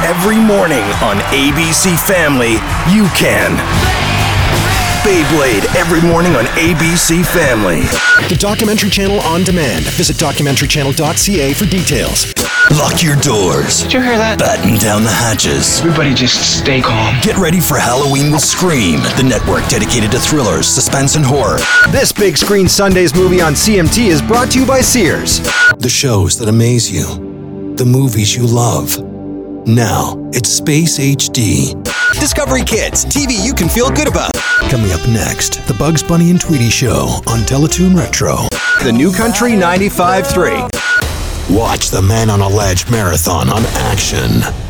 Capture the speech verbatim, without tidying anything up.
every morning on A B C Family, you can. Beyblade every morning on A B C Family. The Documentary Channel on demand. Visit documentary channel dot c a for details. Lock your doors. Did you hear that? Batten down the hatches. Everybody just stay calm. Get ready for Halloween with Scream, the network dedicated to thrillers, suspense, and horror. This Big Screen Sundays movie on C M T is brought to you by Sears. The shows that amaze you. The movies you love. Now, it's Space H D. Discovery Kids, T V you can feel good about. Coming up next, The Bugs Bunny and Tweety Show on Teletoon Retro. The New Country ninety-five point three. Watch the Man on a Ledge marathon on Action.